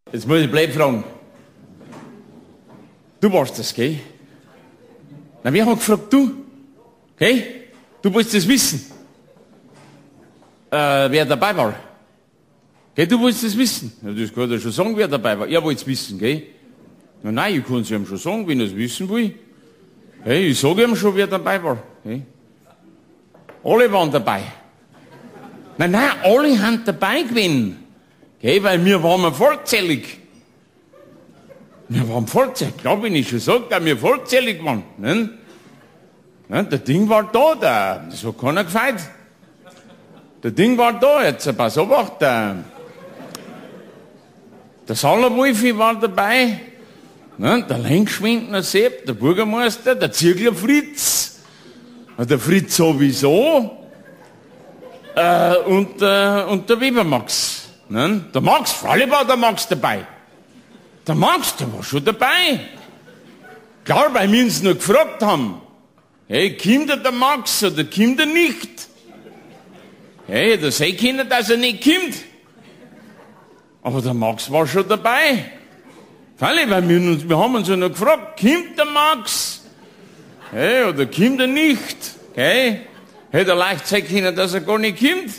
Jetzt muss ich blöd fragen. Du warst das, gell? Na, wer hat gefragt? Du? Gell? Du wolltest das wissen. Wer dabei war. Gell, du wolltest das wissen. Ja, das kann er schon sagen, wer dabei war. Er wollte es wissen, gell? Na, nein, ich kann es ihm schon sagen, wenn er es wissen will. Hey, ich sage ihm schon, wer dabei war. Hey. Alle waren dabei. Nein, alle haben dabei gewesen. Okay, weil wir waren vollzählig. Wir waren vollzählig. Klar, wenn ich schon sage, dass wir vollzählig waren. Ne? Ne, der Ding war da, das hat keiner gefeit. Der Ding war da, jetzt pass auf, der Sallerwolfi war dabei, ne, der Lenkschwindner Sepp, der Bürgermeister, der Ziegler Fritz, der Fritz sowieso, und der Weber Max. Ne? Der Max, freilich war der Max dabei. Der Max, der war schon dabei. Klar, weil wir uns noch gefragt haben, hey, kommt der Max oder kommt er nicht? Hey, da sehen können, dass er nicht kommt. Aber der Max war schon dabei. Freilich, weil wir haben uns ja noch gefragt, kommt der Max? Hey, oder kommt er nicht? Hey, hätte er leicht sein können, dass er gar nicht kommt.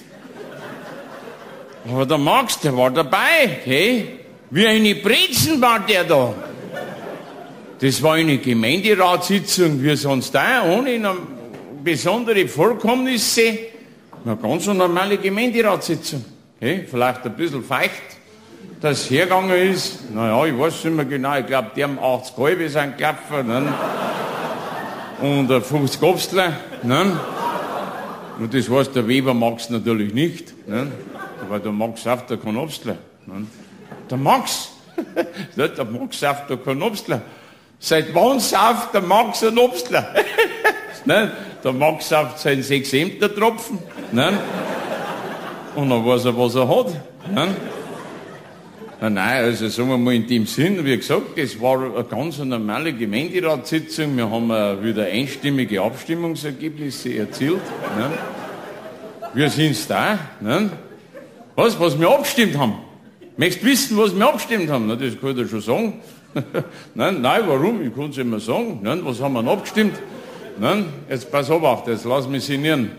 Aber der Max, der war dabei, hey? Wie eine Brezen war der da. Das war eine Gemeinderatssitzung, wie sonst auch, ohne besondere Vorkommnisse. Eine ganz normale Gemeinderatssitzung. Hey? Vielleicht ein bisschen feucht, dass es hergegangen ist. Naja, ich weiß nicht mehr genau, ich glaube, die haben 80 Halbe sind gelaufen. Ne? Und 50 Obstler. Ne? Und das weiß der Weber Max natürlich nicht. Ne? Weil der Max sauft da kein Obstler. Ne? Der Max, der Max sauft da kein Obstler. Seit wann sauft der Max ein Obstler? Ne? Der Max sauft seinen 6 Ämtertropfen. Ne? Und dann weiß er, was er hat. Ne? Nein, also sagen wir mal in dem Sinn, wie gesagt, das war eine ganz normale Gemeinderatssitzung. Wir haben wieder einstimmige Abstimmungsergebnisse erzielt. Ne? Wir sind's da. Ne? Was wir abgestimmt haben? Möchtest du wissen, was wir abgestimmt haben? Na, das kann ich dir schon sagen. Nein, warum? Ich kann es immer sagen. Nein, was haben wir denn abgestimmt? Nein, jetzt pass auf, jetzt lass mich sinnieren.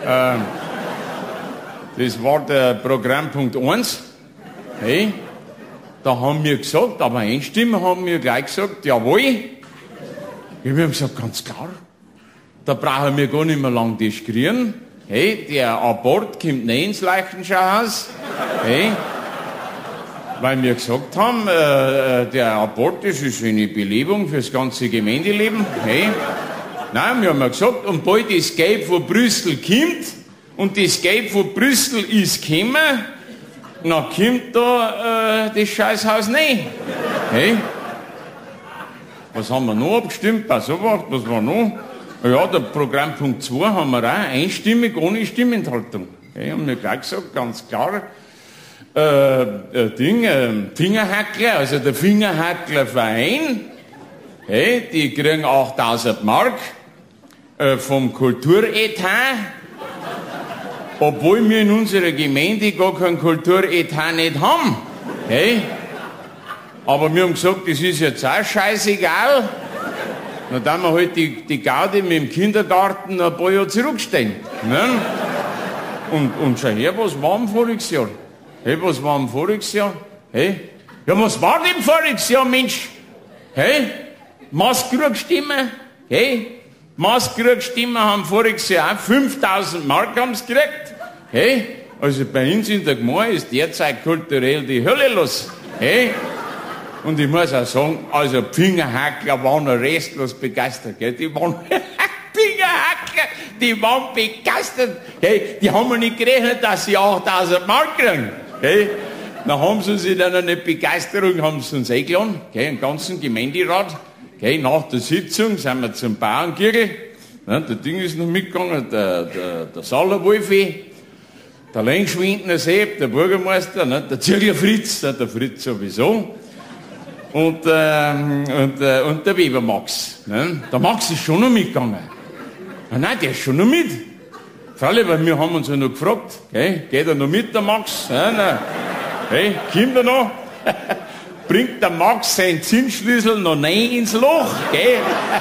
Das war der Programmpunkt 1. Hey, da haben wir gesagt, aber einstimmen haben wir gleich gesagt, jawohl. Wir haben gesagt, ganz klar, da brauchen wir gar nicht mehr lang diskutieren. Hey, der Abort kommt nicht ins Leichenschauhaus. Hey, weil wir gesagt haben, der Abort, das ist eine Belebung fürs ganze Gemeindeleben. Hey, nein, wir haben gesagt, und bald das Geld von Brüssel kommt, und das Geld von Brüssel ist gekommen, dann kommt da das Scheißhaus nicht. Hey, was haben wir noch abgestimmt? Pass auf, was war noch? Ja, der Programmpunkt 2 haben wir auch einstimmig, ohne Stimmenthaltung. Hey, haben wir gleich gesagt, ganz klar, Fingerhackler, also der Fingerhacklerverein, hey, die kriegen 8000 Mark vom Kulturetat, obwohl wir in unserer Gemeinde gar keinen Kulturetat nicht haben. Hey, aber wir haben gesagt, das ist jetzt auch scheißegal. Na, dann wir halt die Gaudi mit dem Kindergarten ein paar Jahre zurückstehen. Ne? Und schau her, was war im voriges Jahr? Hey, was war im voriges Jahr? Hey? Ja, was war denn voriges Jahr, Mensch? Hey? Maßkrugstimme? Hey? Maßkrugstimme haben voriges Jahr auch 5000 Mark haben's gekriegt. Hey? Also bei uns in der Gemeinde ist derzeit kulturell die Hölle los. Hey? Und ich muss auch sagen, also Fingerhackler waren restlos begeistert, gell? Die waren Fingerhackler, die waren begeistert. Hey, die haben mir nicht gerechnet, dass sie 8000 Mark kriegen. Hey, dann haben sie sich dann eine Begeisterung, haben sie uns eingeladen, okay, den ganzen Gemeinderat. Okay, nach der Sitzung sind wir zum Bauernkirchel. Ne, der Ding ist noch mitgegangen, der Sallerwolfi, der Lenkschwindner Sepp, der Bürgermeister, ne, der Ziegler Fritz, der Fritz sowieso. Und der Weber Max. Ne? Der Max ist schon noch mitgegangen. Nein, der ist schon noch mit. Freilich, weil wir haben uns ja noch gefragt, okay? Geht er noch mit, der Max? Hey, kommt er noch? bringt der Max seinen Zinsschlüssel noch rein ins Loch, gell?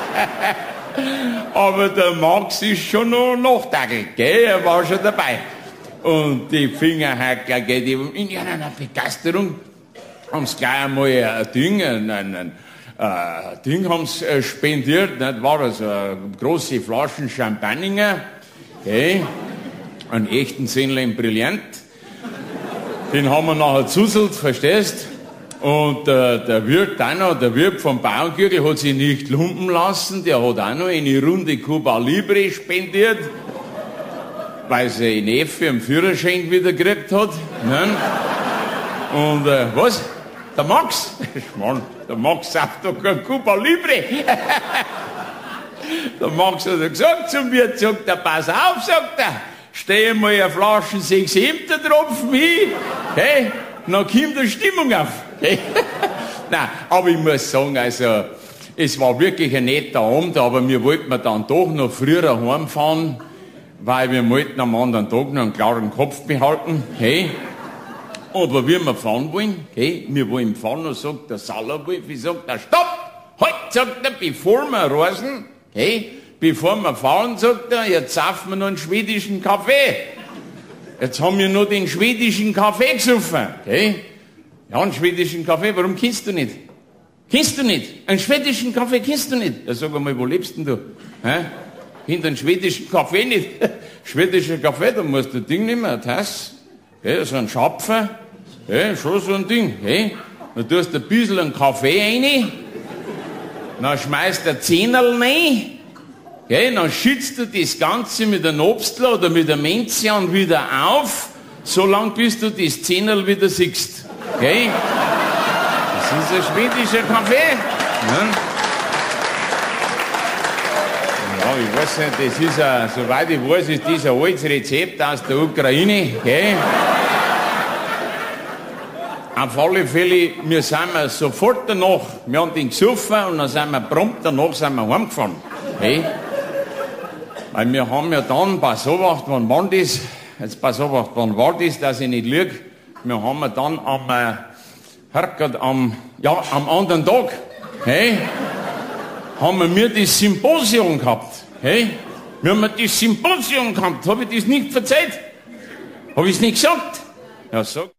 Aber der Max ist schon noch nachdagelt, gell? Er war schon dabei. Und die Fingerhackler, gell, die in einer Begeisterung haben sie gleich einmal ein Ding haben sie spendiert, nicht wahr? Also große Flaschen Champagner, gell? Einen echten Sennlein Brillant. Den haben wir nachher zuselt, verstehst? Und der Wirt auch noch, der Wirt vom Bauerngürtel hat sich nicht lumpen lassen, der hat auch noch eine Runde Cuba Libre spendiert, weil sie einen Neffe am Führerschein wieder gekriegt hat. Ne? Und was? Der Max? Mann, der Max sagt doch kein Cuba Libre. Der Max hat gesagt zu mir, sagt er, pass auf, sagt er, steh mal eine Flasche 6 Tropfen hin, hey, dann kommt die Stimmung auf. Hey. Nein, aber ich muss sagen, also, es war wirklich ein netter Abend, aber wir wollten dann doch noch früher heimfahren, weil wir wollten am anderen Tag noch einen klaren Kopf behalten, hey. Aber wie wir fahren wollen, hey, wir wollen fahren, und sagt der Sauerwolf, ich sagt er, stopp! Halt, sagt er, bevor wir reisen, hey, bevor wir fahren, sagt er, jetzt saufen wir noch einen schwedischen Kaffee. Jetzt haben wir noch den schwedischen Kaffee gesoffen, hey. Ja, einen schwedischen Kaffee, warum kennst du nicht? Kennst du nicht? Einen schwedischen Kaffee kennst du nicht? Ja, sag einmal, wo lebst denn du? Hä? Hinter einen schwedischen Kaffee nicht. Schwedischer Kaffee, da musst du ein Ding nehmen, eine Tasse. Hey, so ein Schapfer, hey, schon so ein Ding, hey. Dann tust du ein bisschen einen Kaffee rein, dann schmeißt du ein Zehnerl rein, hey, dann schützt du das Ganze mit einem Obstl oder mit einem Menzian wieder auf, solange bis du das Zehnerl wieder siehst, okay? Das ist ein schwedischer Kaffee. Ja, ich weiß nicht, das ist soweit ich weiß, ist das ein altes Rezept aus der Ukraine, gell? Auf alle Fälle, wir sind sofort danach, wir haben den gesoffen und dann sind wir prompt danach heimgefahren, hey? Weil wir haben ja dann, pass auf, wann war das? Jetzt pass auf, wann war das, dass ich nicht lüge? Wir haben dann am anderen Tag, hey? Haben wir das Symposium gehabt. Hey? Wir haben das Symposium gehabt. Habe ich das nicht erzählt? Habe ich es nicht gesagt? Ja, sag.